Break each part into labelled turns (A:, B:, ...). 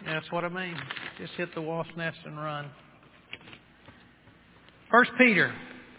A: That's what I mean. Just hit the wasp nest and run. 1 Peter.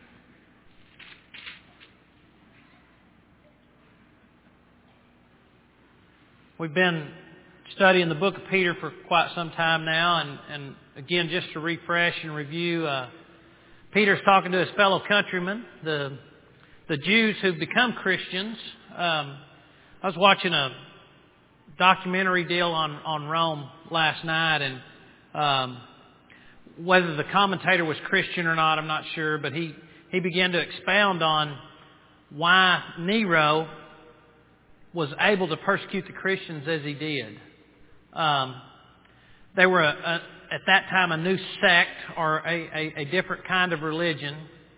A: We've been studying the book of Peter for quite some time now, and again, just to refresh and review, Peter's talking to his fellow countrymen, the Jews who've become Christians. I was watching a documentary deal on Rome last night, and whether the commentator was Christian or not, I'm not sure, but he began to expound on why Nero was able to persecute the Christians as he did. They were at that time a new sect or a different kind of religion.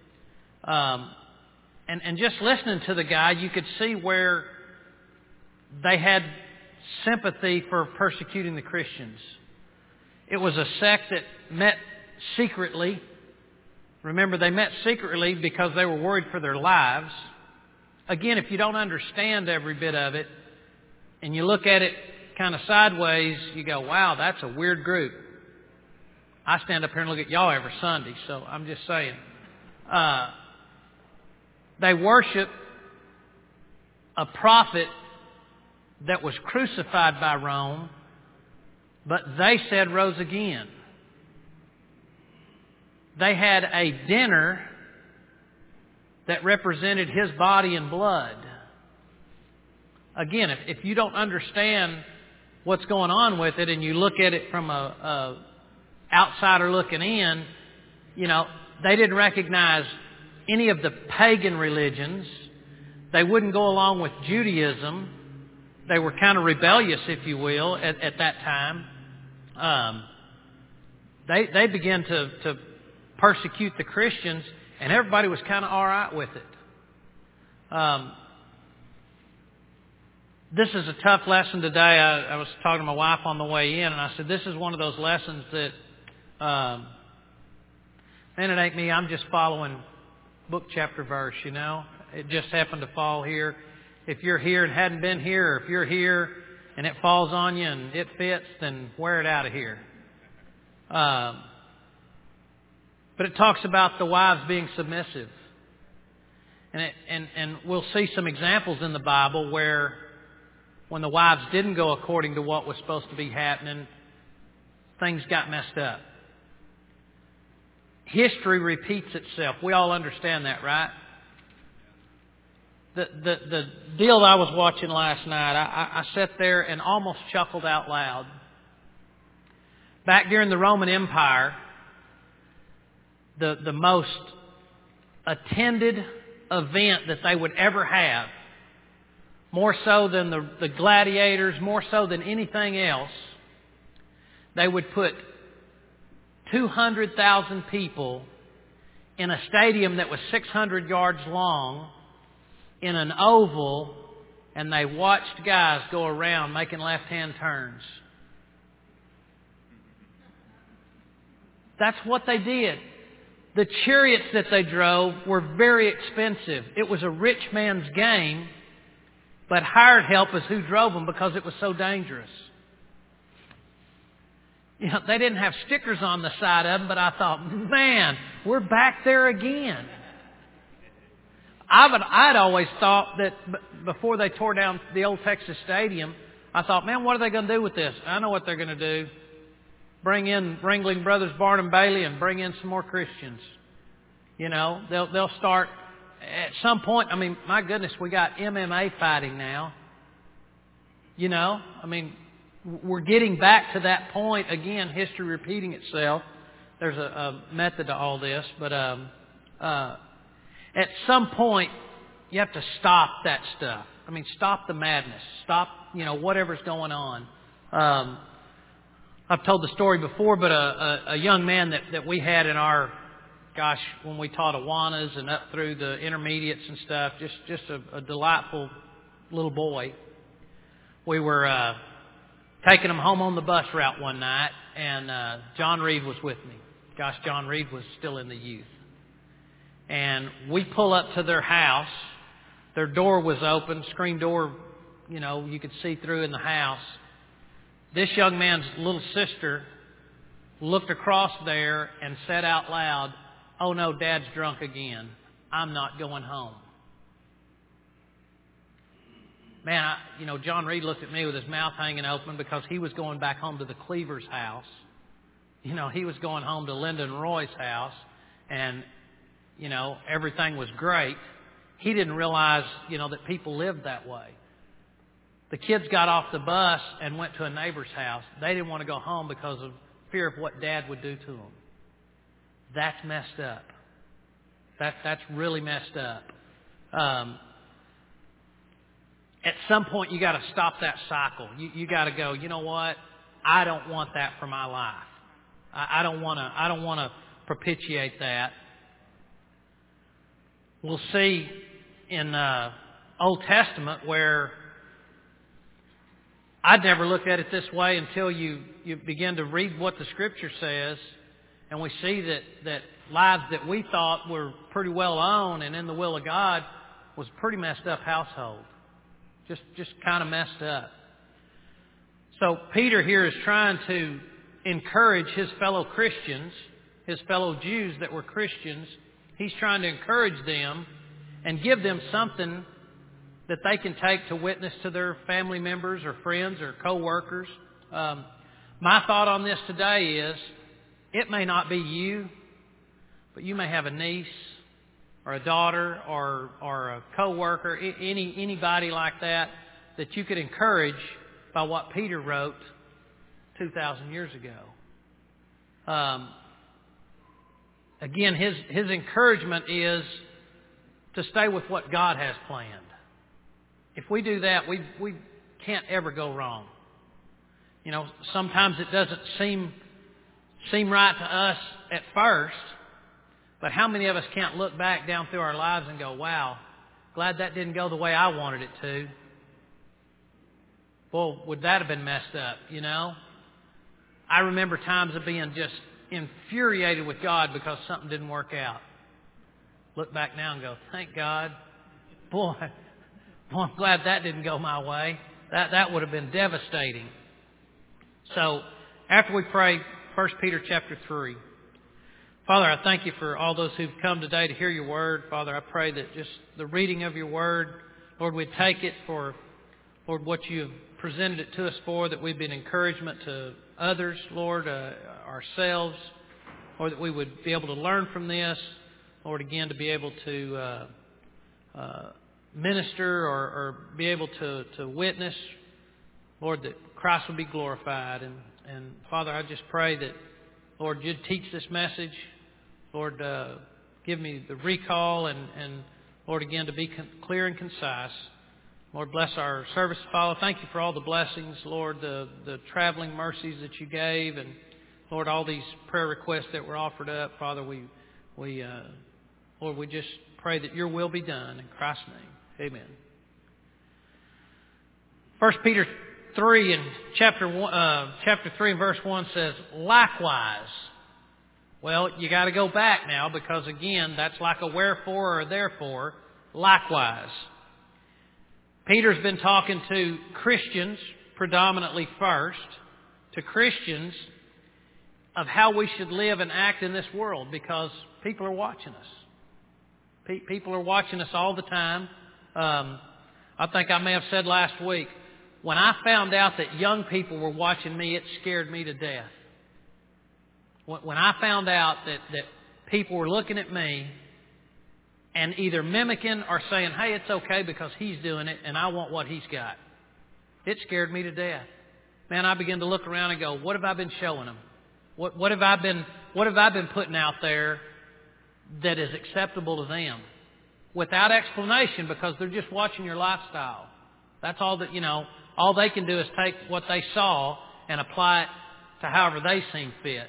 A: And just listening to the guy, you could see where they had sympathy for persecuting the Christians. It was a sect that met secretly. Remember, they met secretly because they were worried for their lives. Again, if you don't understand every bit of it, and you look at it kind of sideways, you go, wow, that's a weird group. I stand up here and look at y'all every Sunday, so I'm just saying. They worship a prophet that was crucified by Rome, but they said rose again. They had a dinner that represented his body and blood. Again, if you don't understand what's going on with it and you look at it from a outsider looking in, you know, they didn't recognize any of the pagan religions. They wouldn't go along with Judaism. They were kind of rebellious, if you will, at that time. They began to persecute the Christians, and everybody was kind of all right with it. This is a tough lesson today. I was talking to my wife on the way in, and I said, this is one of those lessons that, man, it ain't me. I'm just following book, chapter, verse, you know. It just happened to fall here. If you're here and hadn't been here, or if you're here and it falls on you and it fits, then wear it out of here. But it talks about the wives being submissive. And we'll see some examples in the Bible where when the wives didn't go according to what was supposed to be happening, things got messed up. History repeats itself. We all understand that, right? The deal I was watching last night, I sat there and almost chuckled out loud. Back during the Roman Empire, the most attended event that they would ever have, more so than the gladiators, more so than anything else, they would put 200,000 people in a stadium that was 600 yards long in an oval, and they watched guys go around making left-hand turns. That's what they did. The chariots that they drove were very expensive. It was a rich man's game, but hired helpers who drove them because it was so dangerous. You know, they didn't have stickers on the side of them, but I thought, man, we're back there again. I'd always thought that before they tore down the old Texas Stadium, I thought, man, what are they going to do with this? I know what they're going to do. Bring in Ringling Brothers, Barnum Bailey, and bring in some more Christians. You know, they'll start at some point. I mean, my goodness, we got MMA fighting now. You know, I mean, we're getting back to that point again. History repeating itself. There's a method to all this, but at some point you have to stop that stuff. I mean, stop the madness. Stop, you know, whatever's going on. I've told the story before, but a young man that we had in our, when we taught Awanas and up through the intermediates and stuff, just a delightful little boy. We were taking him home on the bus route one night, and John Reed was with me. John Reed was still in the youth. And we pull up to their house. Their door was open, screen door, you know, you could see through in the house. this young man's little sister looked across there and said out loud, "Oh no, Dad's drunk again. I'm not going home." Man, John Reed looked at me with his mouth hanging open because he was going back home to the Cleaver's house. He was going home to Linda and Roy's house, and, everything was great. He didn't realize, that people lived that way. The kids got off the bus and went to a neighbor's house. They didn't want to go home because of fear of what Dad would do to them. That's messed up. That's really messed up. At some point, you got to stop that cycle. You got to go, you know what? I don't want that for my life. I don't want to propitiate that. We'll see in Old Testament where I'd never looked at it this way until you begin to read what the Scripture says, and we see that lives that we thought were pretty well owned and in the will of God was a pretty messed up household. Just kind of messed up. So Peter here is trying to encourage his fellow Christians, his fellow Jews that were Christians. He's trying to encourage them and give them something that they can take to witness to their family members or friends or co-workers. My thought on this today is, it may not be you, but you may have a niece or a daughter or a co-worker, anybody like that you could encourage by what Peter wrote 2,000 years ago. Again, his encouragement is to stay with what God has planned. If we do that, we can't ever go wrong. Sometimes it doesn't seem right to us at first, but how many of us can't look back down through our lives and go, wow, glad that didn't go the way I wanted it to. Well, would that have been messed up, I remember times of being just infuriated with God because something didn't work out. Look back now and go, thank God. Boy, I'm glad that didn't go my way. That would have been devastating. So, after we pray, 1 Peter chapter 3. Father, I thank you for all those who've come today to hear your word. Father, I pray that just the reading of your word, Lord, we'd take it for, Lord, what you have presented it to us for, that we'd be an encouragement to others, Lord, ourselves, or that we would be able to learn from this, Lord, again, to be able to minister or be able to witness, Lord, that Christ would be glorified. And Father, I just pray that, Lord, you'd teach this message. Lord, give me the recall and Lord, again, to be clear and concise. Lord, bless our service to follow. Thank you for all the blessings, Lord, the traveling mercies that you gave, and Lord, all these prayer requests that were offered up. Father, Lord, we just pray that your will be done in Christ's name. Amen. 1 Peter 3 in chapter 3 and verse 1 says, likewise. Well, you got to go back now because again, that's like a wherefore or a therefore. Likewise. Peter's been talking to Christians predominantly first, to Christians of how we should live and act in this world because people are watching us. People are watching us all the time. I think I may have said last week, when I found out that young people were watching me, it scared me to death. When I found out that people were looking at me and either mimicking or saying, hey, it's okay because he's doing it and I want what he's got. It scared me to death. Man, I began to look around and go, what have I been showing them? What have I been putting out there that is acceptable to them? Without explanation because they're just watching your lifestyle. That's all that, all they can do is take what they saw and apply it to however they seem fit.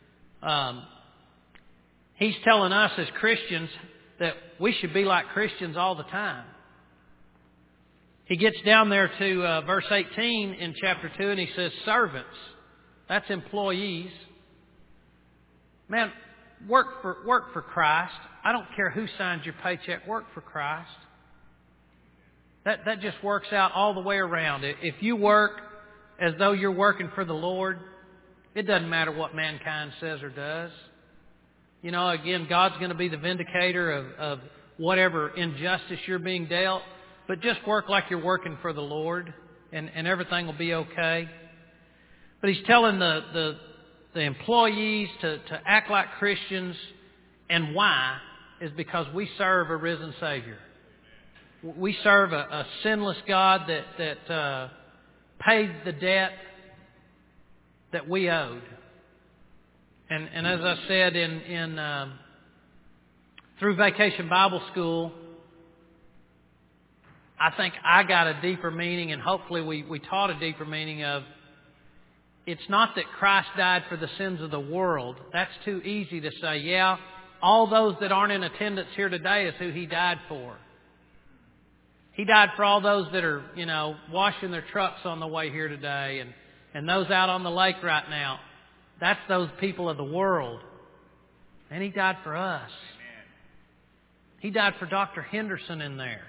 A: He's telling us as Christians that we should be like Christians all the time. He gets down there to verse 18 in chapter 2 and he says, servants. That's employees. Man, work for Christ. I don't care who signs your paycheck. Work for Christ. That just works out all the way around. If you work as though you're working for the Lord, it doesn't matter what mankind says or does. You know, again, God's going to be the vindicator of whatever injustice you're being dealt. But just work like you're working for the Lord, and everything will be okay. But he's telling the employees to act like Christians, and why is because we serve a risen Savior. We serve a sinless God that paid the debt that we owed. And as I said through Vacation Bible School, I think I got a deeper meaning, and hopefully we taught a deeper meaning of, it's not that Christ died for the sins of the world. That's too easy to say. Yeah, all those that aren't in attendance here today is who He died for. He died for all those that are, washing their trucks on the way here today, and those out on the lake right now. That's those people of the world. And He died for us. He died for Dr. Henderson in there.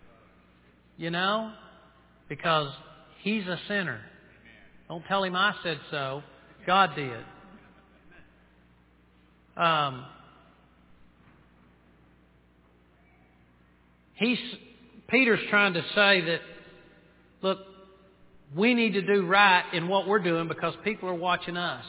A: Because he's a sinner. Don't tell him I said so. God did. Peter's trying to say that, look, we need to do right in what we're doing because people are watching us.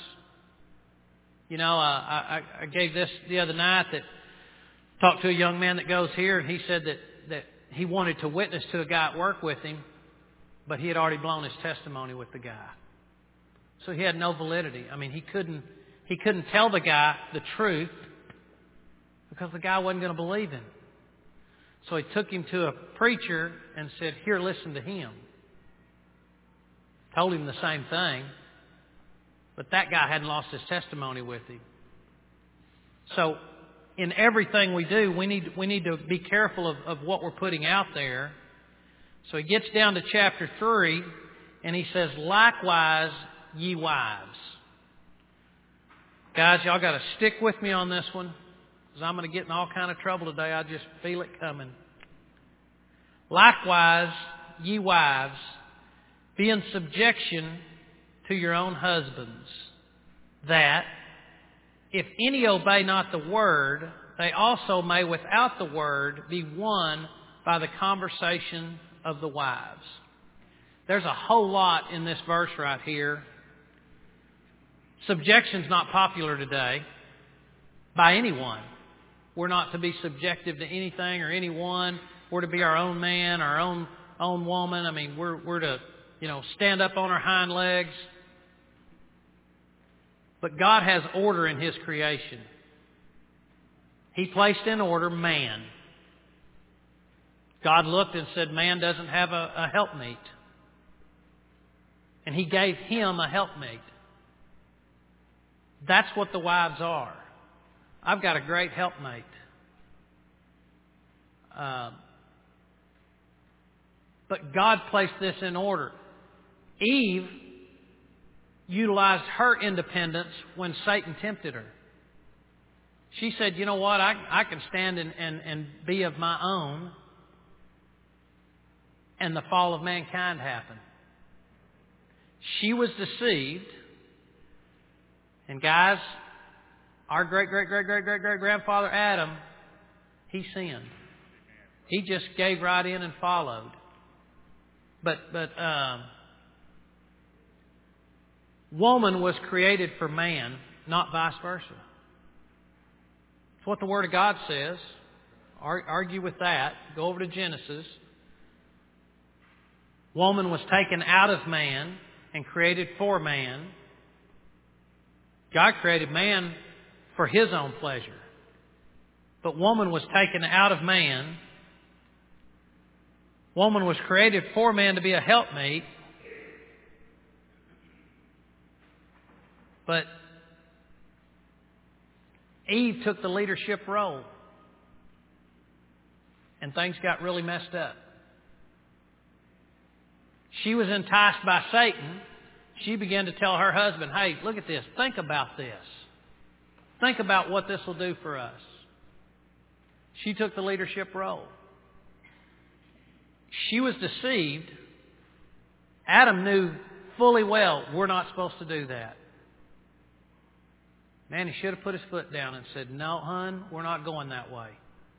A: I gave this the other night, that talked to a young man that goes here, and he said that he wanted to witness to a guy at work with him, but he had already blown his testimony with the guy. So he had no validity. I mean, he couldn't tell the guy the truth because the guy wasn't going to believe him. So he took him to a preacher and said, here, listen to him. Told him the same thing, but that guy hadn't lost his testimony with him. So in everything we do, we need to be careful of what we're putting out there. So he gets down to chapter 3, and he says, likewise, ye wives. Guys, y'all got to stick with me on this one, because I'm going to get in all kind of trouble today. I just feel it coming. Likewise, ye wives, be in subjection to your own husbands, that if any obey not the word, they also may without the word be won by the conversation of the wives. There's a whole lot in this verse right here. Subjection's not popular today by anyone. We're not to be subjective to anything or anyone. We're to be our own man, our own woman. I mean, we're to, stand up on our hind legs. But God has order in His creation. He placed in order man. God looked and said, man doesn't have a helpmeet. And He gave him a helpmeet. That's what the wives are. I've got a great helpmate. But God placed this in order. Eve utilized her independence when Satan tempted her. She said, you know what, I can stand and be of my own. And the fall of mankind happened. She was deceived. And guys, our great-great-great-great-great-great-grandfather Adam, he sinned. He just gave right in and followed. But woman was created for man, not vice versa. It's what the Word of God says. Argue with that. Go over to Genesis. Woman was taken out of man and created for man. God created man for His own pleasure. But woman was taken out of man. Woman was created for man to be a helpmeet. But Eve took the leadership role. And things got really messed up. She was enticed by Satan. She began to tell her husband, hey, look at this. Think about this. Think about what this will do for us. She took the leadership role. She was deceived. Adam knew fully well we're not supposed to do that. Man, he should have put his foot down and said, no, hon, we're not going that way.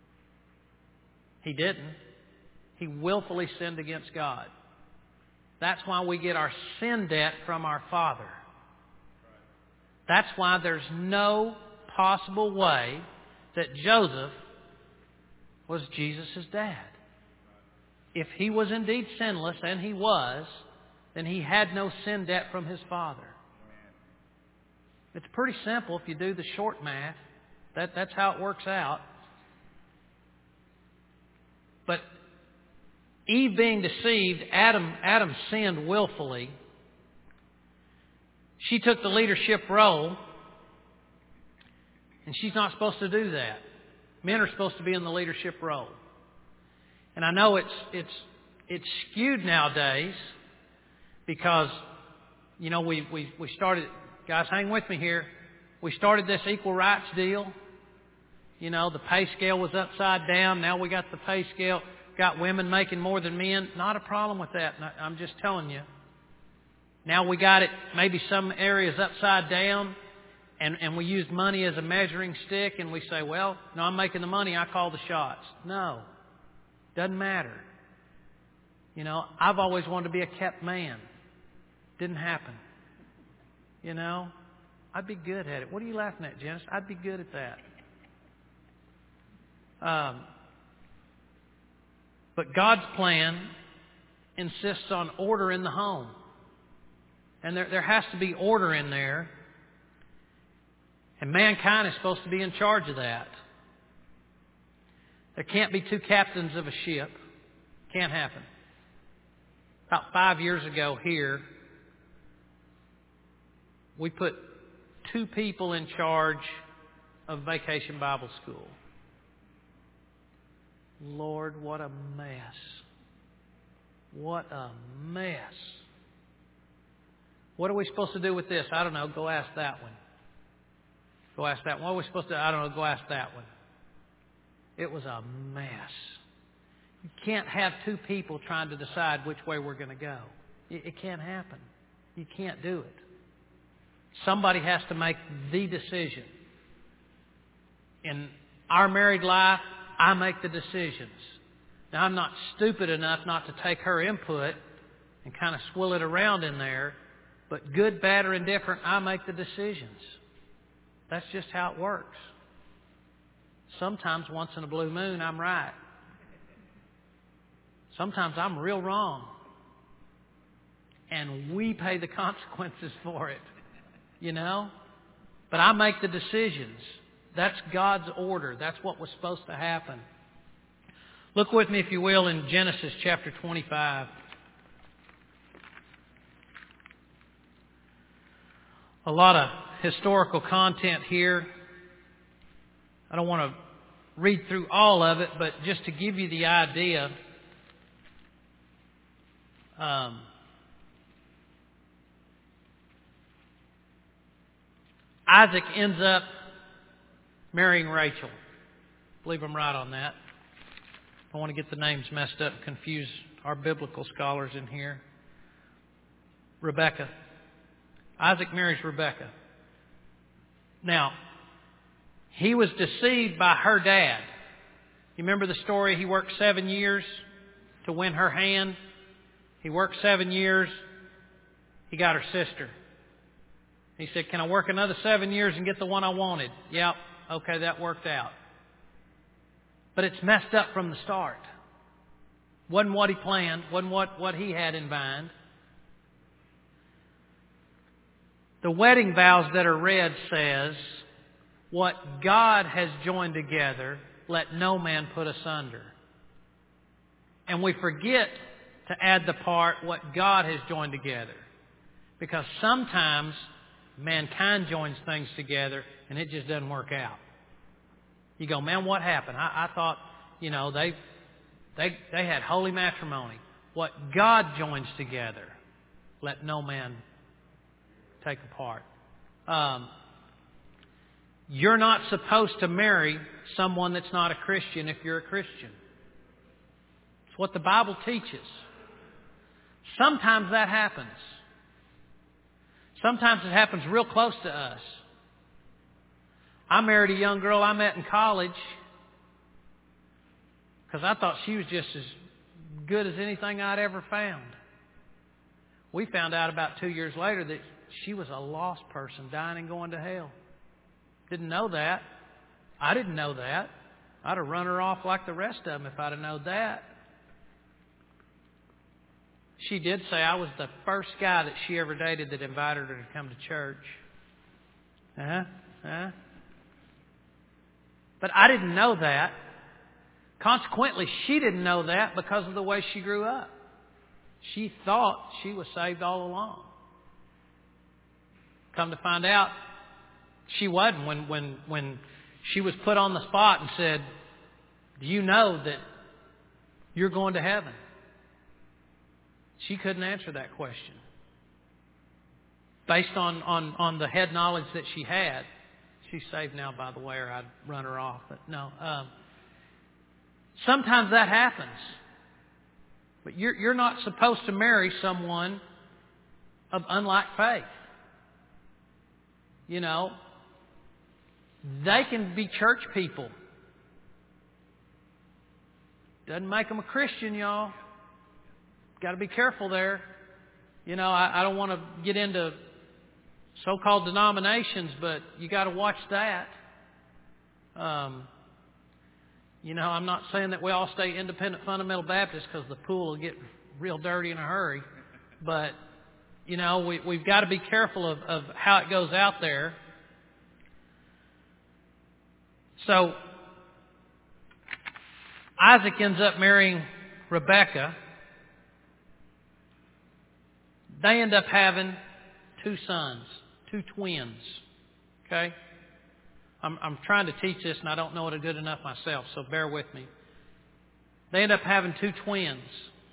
A: He didn't. He willfully sinned against God. That's why we get our sin debt from our Father. That's why there's no possible way that Joseph was Jesus' dad. If he was indeed sinless, and he was, then he had no sin debt from his father. It's pretty simple if you do the short math. That's how it works out. But Eve being deceived, Adam sinned willfully. She took the leadership role, and she's not supposed to do that. Men are supposed to be in the leadership role. And I know it's skewed nowadays because, you know, we started, guys, hang with me here. We started this equal rights deal. You know, the pay scale was upside down. Now we got the pay scale, got women making more than men. Not a problem with that. I'm just telling you. Now we got it, maybe some areas upside down, and we use money as a measuring stick, and we say, well, no, I'm making the money, I call the shots. No. Doesn't matter. You know, I've always wanted to be a kept man. Didn't happen. You know, I'd be good at it. What are you laughing at, Janice? I'd be good at that. But God's plan insists on order in the home. And there has to be order in there. And mankind is supposed to be in charge of that. There can't be two captains of a ship. Can't happen. About 5 years ago here, we put 2 people in charge of Vacation Bible School. Lord, what a mess. What a mess. What are we supposed to do with this? I don't know. Go ask that one. Go ask that one. What are we supposed to do? I don't know. Go ask that one. It was a mess. You can't have 2 people trying to decide which way we're going to go. It can't happen. You can't do it. Somebody has to make the decision. In our married life, I make the decisions. Now, I'm not stupid enough not to take her input and kind of swill it around in there. But good, bad, or indifferent, I make the decisions. That's just how it works. Sometimes, once in a blue moon, I'm right. Sometimes I'm real wrong. And we pay the consequences for it. You know? But I make the decisions. That's God's order. That's what was supposed to happen. Look with me, if you will, in Genesis chapter 25. A lot of historical content here. I don't want to read through all of it, but just to give you the idea, Isaac ends up marrying Rachel. I believe I'm right on that. I don't want to get the names messed up and confuse our biblical scholars in here. Rebekah. Isaac marries Rebekah. Now, he was deceived by her dad. You remember the story? He worked 7 years to win her hand. He worked 7 years. He got her sister. He said, can I work another 7 years and get the one I wanted? Yep. Okay, that worked out. But it's messed up from the start. Wasn't what he planned. Wasn't what he had in mind. The wedding vows that are read says, what God has joined together, let no man put asunder. And we forget to add the part, what God has joined together. Because sometimes mankind joins things together and it just doesn't work out. You go, man, what happened? I thought, you know, they had holy matrimony. What God joins together, let no man take apart. You're not supposed to marry someone that's not a Christian if you're a Christian. It's what the Bible teaches. Sometimes that happens. Sometimes it happens real close to us. I married a young girl I met in college because I thought she was just as good as anything I'd ever found. We found out about 2 years later that she was a lost person, dying and going to hell. Didn't know that. I didn't know that. I'd have run her off like the rest of them if I'd have known that. She did say I was the first guy that she ever dated that invited her to come to church. But I didn't know that. Consequently, she didn't know that because of the way she grew up. She thought she was saved all along. Come to find out, she wasn't. When she was put on the spot and said, "Do you know that you're going to heaven?" She couldn't answer that question. Based on the head knowledge that she had. She's saved now, by the way, or I'd run her off. But no. Sometimes that happens. But you're not supposed to marry someone of unlike faith. You know, they can be church people. Doesn't make them a Christian, y'all. Got to be careful there. You know, I don't want to get into so-called denominations, but you got to watch that. You know, I'm not saying that we all stay independent fundamental Baptists because the pool will get real dirty in a hurry. But, you know, we've got to be careful of how it goes out there. So, Isaac ends up marrying Rebekah. They end up having 2 sons, 2 twins. Okay? I'm trying to teach this and I don't know it good enough myself, so bear with me. They end up having 2 twins.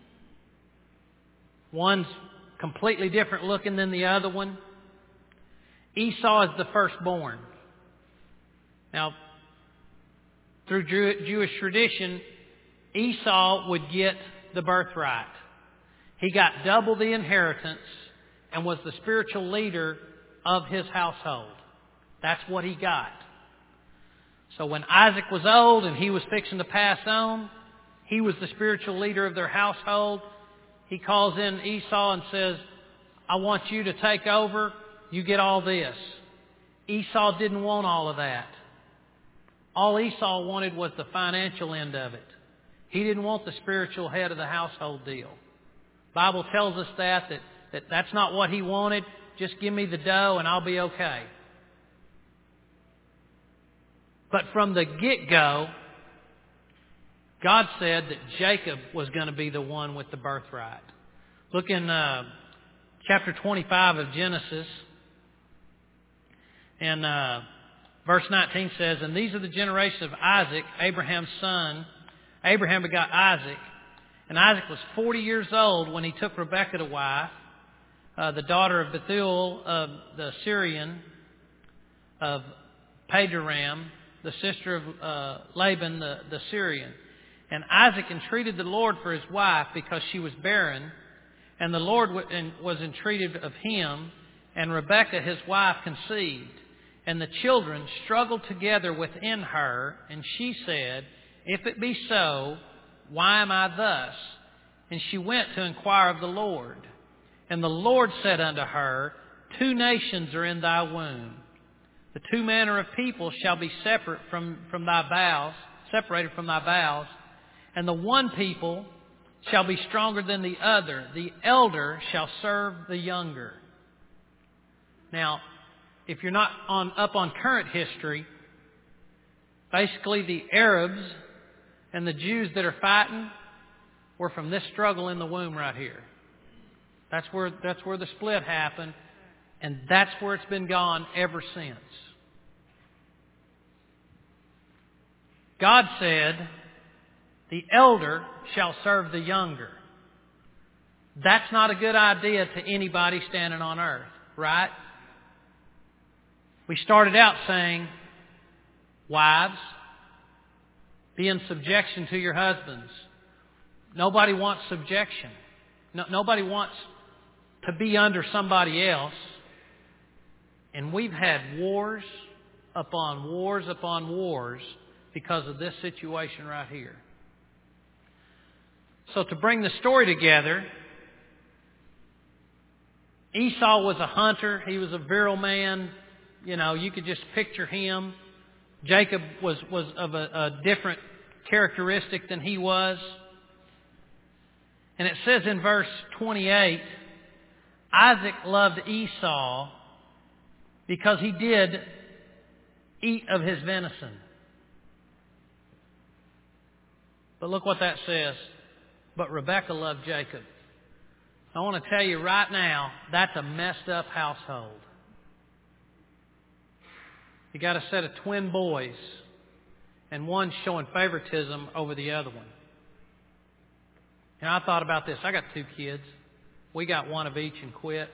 A: One's completely different looking than the other one. Esau is the firstborn. Now, through Jewish tradition, Esau would get the birthright. He got double the inheritance and was the spiritual leader of his household. That's what he got. So when Isaac was old and he was fixing to pass on, he was the spiritual leader of their household. He calls in Esau and says, "I want you to take over. You get all this." Esau didn't want all of that. All Esau wanted was the financial end of it. He didn't want the spiritual head of the household deal. The Bible tells us that's not what he wanted. Just give me the dough and I'll be okay. But from the get-go, God said that Jacob was going to be the one with the birthright. Look in chapter 25 of Genesis. And verse 19 says, "And these are the generations of Isaac, Abraham's son. Abraham begot Isaac. And Isaac was 40 years old when he took Rebekah to wife, the daughter of Bethuel, the Syrian, of Padoram, the sister of Laban, the Syrian. And Isaac entreated the Lord for his wife because she was barren. And the Lord was entreated of him. And Rebekah, his wife, conceived. And the children struggled together within her. And she said, 'If it be so, why am I thus?' And she went to inquire of the Lord. And the Lord said unto her, 2 nations are in thy womb. The 2 manner of people shall be separated from thy bowels, and the one people shall be stronger than the other. The elder shall serve the younger." Now, if you're not up on current history, basically the Arabs and the Jews that are fighting were from this struggle in the womb right here. That's where the split happened, and that's where it's been gone ever since. God said, "The elder shall serve the younger." That's not a good idea to anybody standing on earth, right? We started out saying, wives, be in subjection to your husbands. Nobody wants subjection. Nobody wants to be under somebody else. And we've had wars upon wars upon wars because of this situation right here. So to bring the story together, Esau was a hunter. He was a virile man. You know, you could just picture him. Jacob was of a different characteristic than he was. And it says in verse 28, Isaac loved Esau because he did eat of his venison. But look what that says. But Rebekah loved Jacob. I want to tell you right now, that's a messed up household. You got a set of twin boys, and one's showing favoritism over the other one. And I thought about this. I got 2 kids. We got one of each and quit.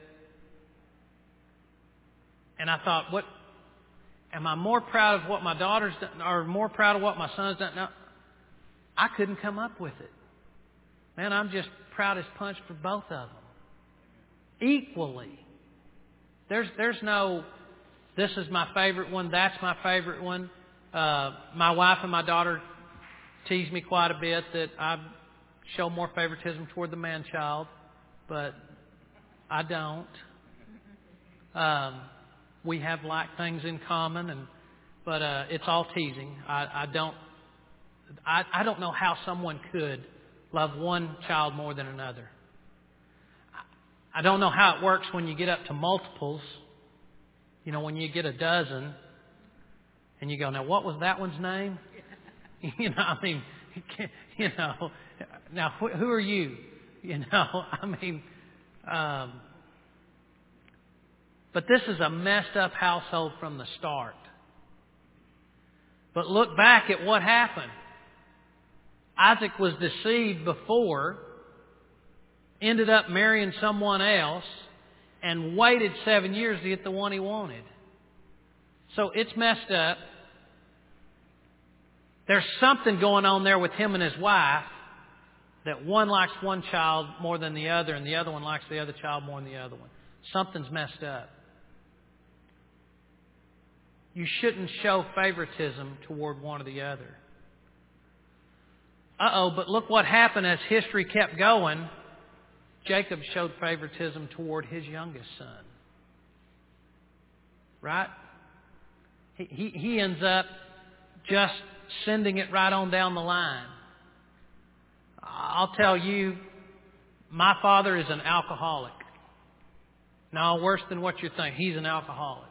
A: And I thought, what? Am I more proud of what my daughter's done, or more proud of what my son's done? No, I couldn't come up with it. Man, I'm just proud as punch for both of them. Equally. There's no, this is my favorite one, that's my favorite one. My wife and my daughter tease me quite a bit that I show more favoritism toward the man-child, but I don't. We have like things in common, but it's all teasing. I don't know how someone could love one child more than another. I don't know how it works when you get up to multiples. You know, when you get a dozen, and you go, now what was that one's name? You know, I mean, you know, now who are you? You know, I mean, but this is a messed up household from the start. But look back at what happened. Isaac was deceived before, ended up marrying someone else, and waited 7 years to get the one he wanted. So it's messed up. There's something going on there with him and his wife, that one likes one child more than the other, and the other one likes the other child more than the other one. Something's messed up. You shouldn't show favoritism toward one or the other. But look what happened as history kept going. Jacob showed favoritism toward his youngest son. Right? He ends up just sending it right on down the line. I'll tell you, my father is an alcoholic. No, worse than what you think. He's an alcoholic.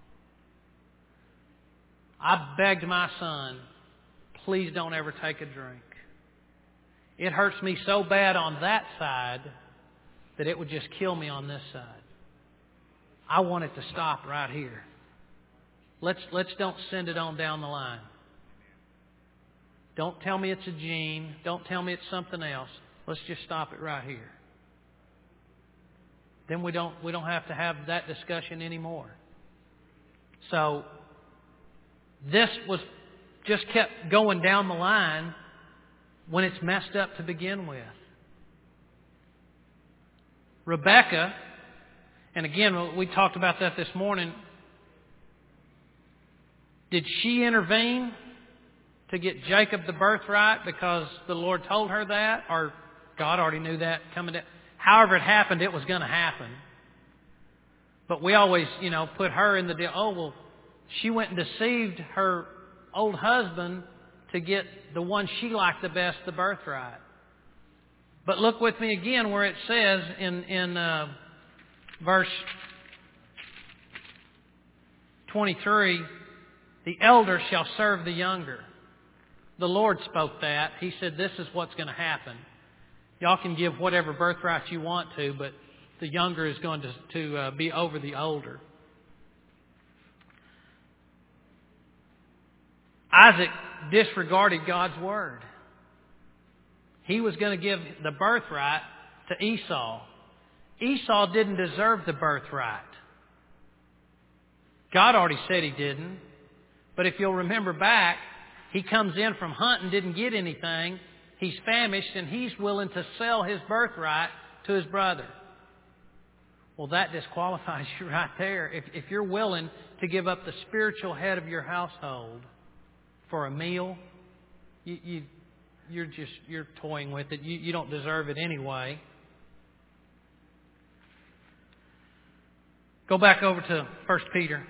A: I begged my son, please don't ever take a drink. It hurts me so bad on that side that it would just kill me on this side. I want it to stop right here. Let's don't send it on down the line. Don't tell me it's a gene. Don't tell me it's something else. Let's just stop it right here. Then we don't have to have that discussion anymore. So this was just kept going down the line when it's messed up to begin with. Rebekah, and again, we talked about that this morning. Did she intervene to get Jacob the birthright because the Lord told her that? Or God already knew that coming down? However it happened, it was going to happen. But we always, put her in the deal. Oh, well, she went and deceived her old husband to get the one she liked the best, the birthright. But look with me again where it says in verse 23, the elder shall serve the younger. The Lord spoke that. He said, this is what's going to happen. Y'all can give whatever birthright you want to, but the younger is going to be over the older. Isaac disregarded God's word. He was going to give the birthright to Esau. Esau didn't deserve the birthright. God already said he didn't. But if you'll remember back, he comes in from hunting, didn't get anything. He's famished and he's willing to sell his birthright to his brother. Well, that disqualifies you right there. If you're willing to give up the spiritual head of your household for a meal, you're toying with it. You don't deserve it anyway. Go back over to 1 Peter.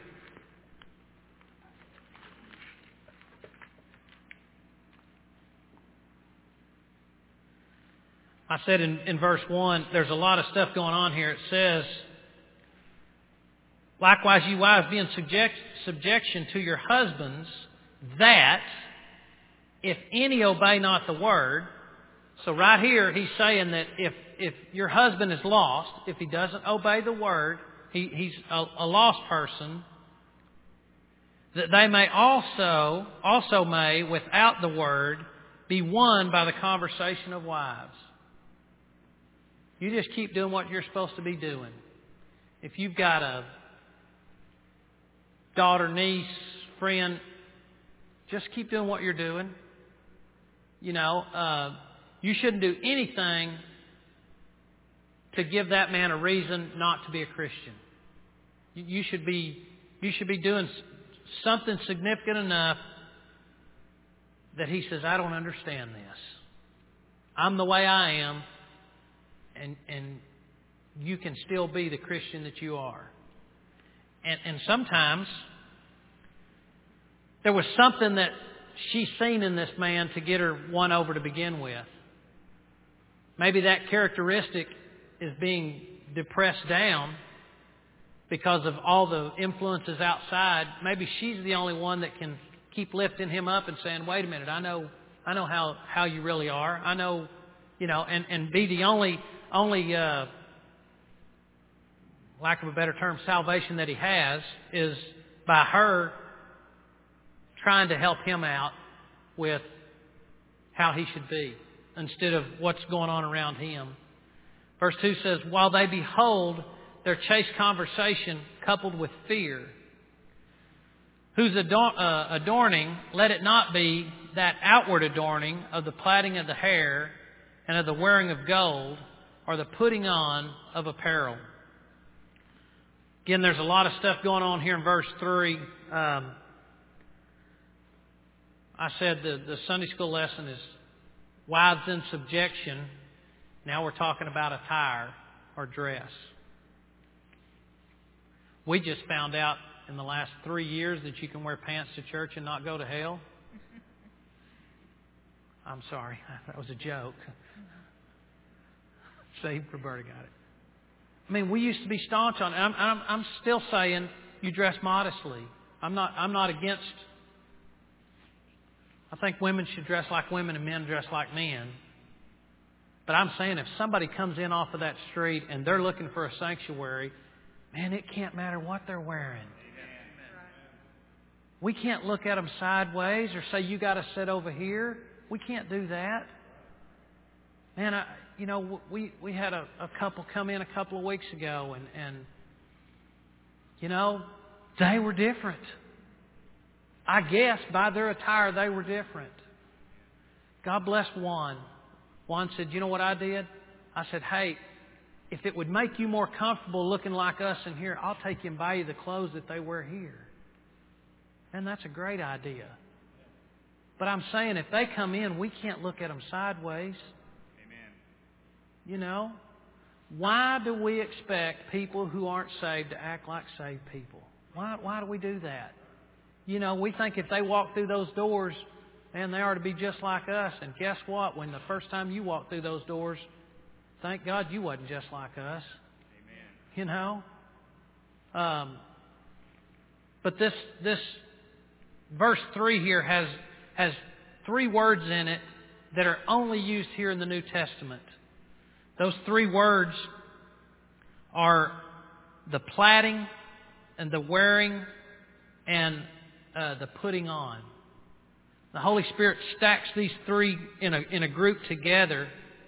A: I said in verse 1, there's a lot of stuff going on here. It says, likewise, you wives, be in subjection to your husbands, that if any obey not the word. So right here, he's saying that if your husband is lost, if he doesn't obey the word, he's a lost person, that they may also may, without the word, be won by the conversation of wives. You just keep doing what you're supposed to be doing. If you've got a daughter, niece, friend, just keep doing what you're doing. You shouldn't do anything to give that man a reason not to be a Christian. You should be doing something significant enough that he says, I don't understand this. I'm the way I am. And you can still be the Christian that you are. And sometimes there was something that she's seen in this man to get her won over to begin with. Maybe that characteristic is being depressed down because of all the influences outside. Maybe she's the only one that can keep lifting him up and saying, wait a minute, I know how you really are. I know, and be the only lack of a better term, salvation that he has is by her trying to help him out with how he should be instead of what's going on around him. Verse 2 says, while they behold their chaste conversation coupled with fear, whose adorning, let it not be that outward adorning of the plaiting of the hair and of the wearing of gold, or the putting on of apparel. Again, there's a lot of stuff going on here in verse 3. I said the Sunday school lesson is wives in subjection. Now we're talking about attire or dress. We just found out in the last 3 years that you can wear pants to church and not go to hell. I'm sorry, that was a joke. See, Roberta got it. I mean, we used to be staunch on it. I'm still saying you dress modestly. I'm not against. I think women should dress like women and men dress like men. But I'm saying if somebody comes in off of that street and they're looking for a sanctuary, man, it can't matter what they're wearing. We can't look at them sideways or say, you got to sit over here. We can't do that. Man, we had a couple come in a couple of weeks ago and they were different. I guess by their attire they were different. God bless Juan. Juan said, you know what I did? I said, hey, if it would make you more comfortable looking like us in here, I'll take you and buy you the clothes that they wear here. And that's a great idea. But I'm saying if they come in, we can't look at them sideways. Why do we expect people who aren't saved to act like saved people? Why do we do that? We think if they walk through those doors, man, they are to be just like us. And guess what? When the first time you walked through those doors, thank God you wasn't just like us. Amen. But this verse 3 here has 3 words in it that are only used here in the New Testament. Those 3 words are the plaiting and the wearing and the putting on. The Holy Spirit stacks these 3 in a group together.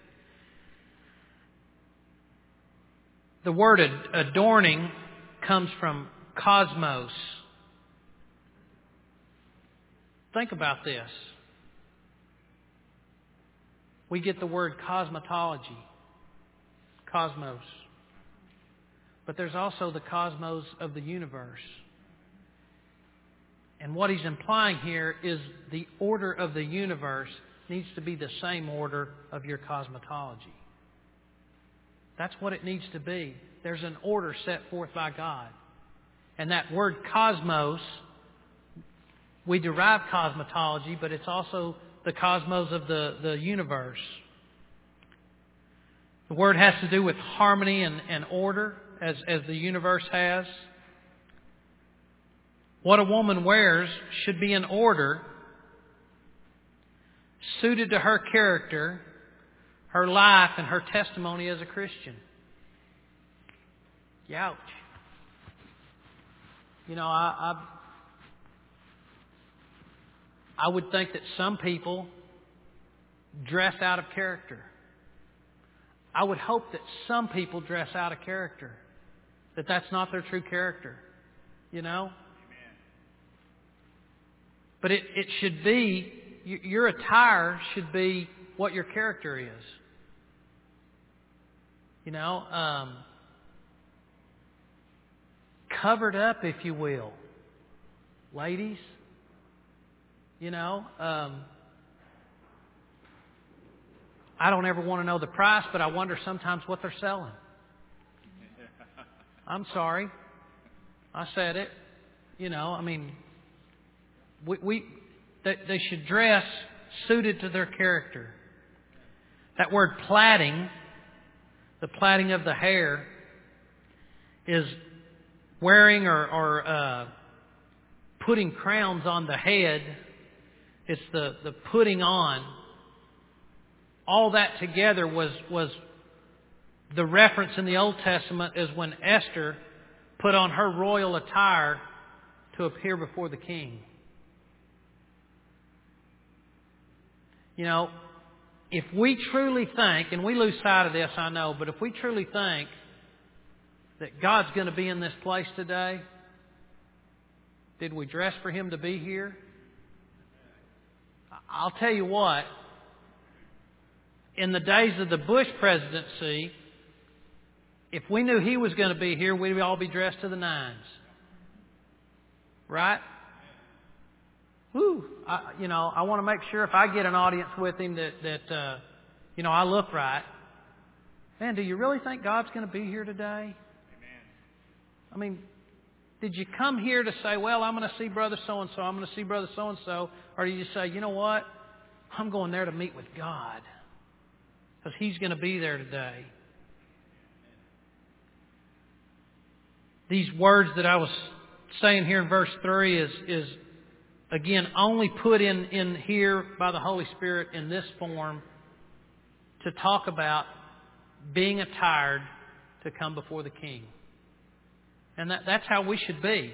A: The word adorning comes from cosmos. Think about this. We get the word cosmetology. Cosmos. but there's also the cosmos of the universe. And what he's implying here is the order of the universe needs to be the same order of your cosmetology. That's what it needs to be. There's an order set forth by God. And that word cosmos, we derive cosmetology, but it's also the cosmos of the universe. The word has to do with harmony and order, as the universe has. What a woman wears should be in order, suited to her character, her life, and her testimony as a Christian. Youch. You know, I would think that some people dress out of character. I would hope that some people dress out of character. That that's not their true character. You know? But it should be, your attire should be what your character is. You know, covered up, if you will. Ladies, you know, I don't ever want to know the price, but I wonder sometimes what they're selling. I'm sorry. I said it. You know, I mean, they should dress suited to their character. That word plaiting, the plaiting of the hair, is wearing or putting crowns on the head. It's the putting on. All that together was the reference in the Old Testament is when Esther put on her royal attire to appear before the king. You know, if we truly think, and we lose sight of this, I know, but if we truly think that God's going to be in this place today, did we dress for Him to be here? I'll tell you what, in the days of the Bush presidency, if we knew he was going to be here, we'd all be dressed to the nines. Right? Whew. I want to make sure if I get an audience with him that I look right. Man, do you really think God's going to be here today? Amen. I mean, did you come here to say, well, I'm going to see Brother so-and-so, I'm going to see Brother so-and-so, or did you say, you know what? I'm going there to meet with God because He's going to be there today. These words that I was saying here in verse 3 is again, only put in here by the Holy Spirit in this form to talk about being attired to come before the King. And that's how we should be.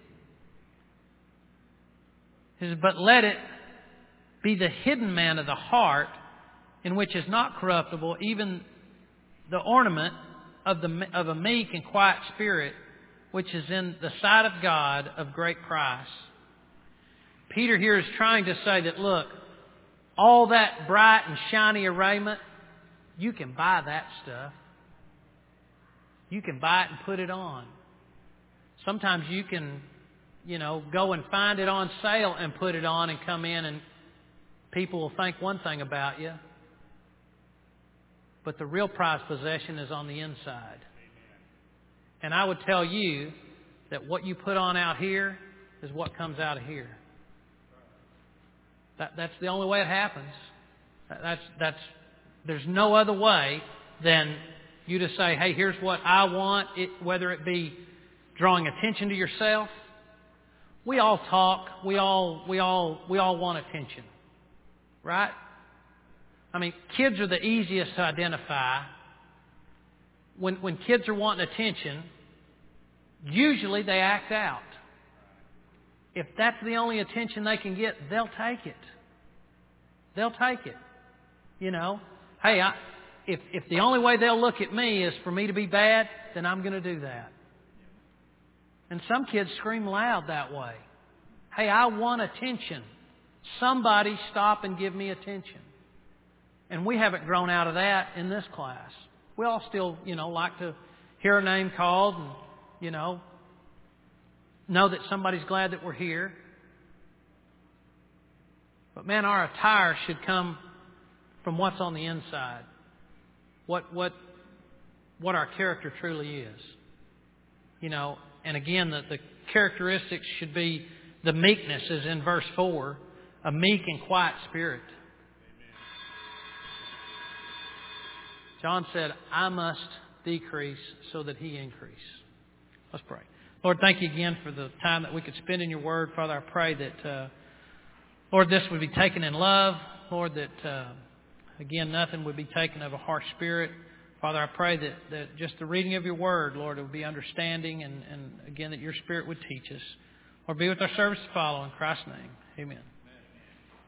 A: It says, but let it be the hidden man of the heart, in which is not corruptible, even the ornament of a meek and quiet spirit, which is in the sight of God of great price. Peter here is trying to say that, look, all that bright and shiny raiment, you can buy that stuff. You can buy it and put it on. Sometimes you can, go and find it on sale and put it on and come in and people will think one thing about you. But the real prized possession is on the inside. And I would tell you that what you put on out here is what comes out of here. That's the only way it happens. There's no other way than you to say, hey, here's what I want, whether it be drawing attention to yourself. We all talk. We all want attention. Right? I mean, kids are the easiest to identify. When kids are wanting attention, usually they act out. If that's the only attention they can get, they'll take it. They'll take it. Hey, if the only way they'll look at me is for me to be bad, then I'm going to do that. And some kids scream loud that way. Hey, I want attention. Somebody stop and give me attention. And we haven't grown out of that in this class. We all still, like to hear our name called and, know that somebody's glad that we're here. But man, our attire should come from what's on the inside. What our character truly is. And again, the characteristics should be the meekness, as in verse 4, a meek and quiet spirit. John said, I must decrease so that He increase. Let's pray. Lord, thank you again for the time that we could spend in your word. Father, I pray that, Lord, this would be taken in love. Lord, that, again, nothing would be taken of a harsh spirit. Father, I pray that just the reading of your word, Lord, it would be understanding and again, that your Spirit would teach us. Lord, be with our service to follow. In Christ's name, amen.